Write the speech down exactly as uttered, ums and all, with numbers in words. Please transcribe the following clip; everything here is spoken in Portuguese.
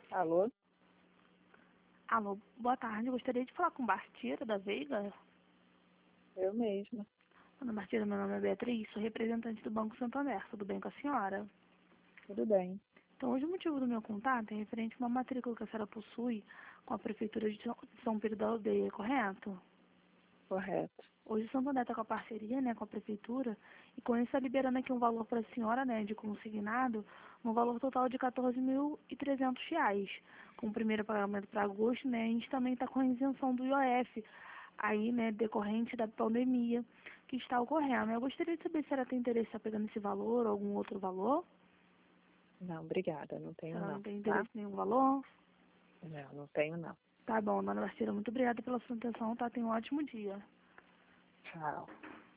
Alô? Alô, boa tarde. Eu gostaria de falar com Bartira da Veiga. Eu mesma. Dona Bartira, meu nome é Beatriz, sou representante do Banco Santander. Tudo bem com a senhora? Tudo bem. Então, hoje o motivo do meu contato é referente a uma matrícula que a senhora possui com a Prefeitura de São de São Pedro da Aldeia, correto? Correto. Hoje o Santander está com a parceria, né, com a Prefeitura e com isso está liberando aqui um valor para a senhora, né, de consignado, um valor total de quatorze mil e trezentos reais. Com o primeiro pagamento para agosto, né, a gente também está com a isenção do I O F, aí, né, decorrente da pandemia que está ocorrendo. Eu gostaria de saber se ela tem interesse em estar pegando esse valor ou algum outro valor. Não, obrigada. Não Se tenho ela não, não tem tá? interesse em nenhum valor. Não, não tenho não. Tá bom, dona Bartira, muito obrigada pela sua atenção, tá? Tenha um ótimo dia. Tchau.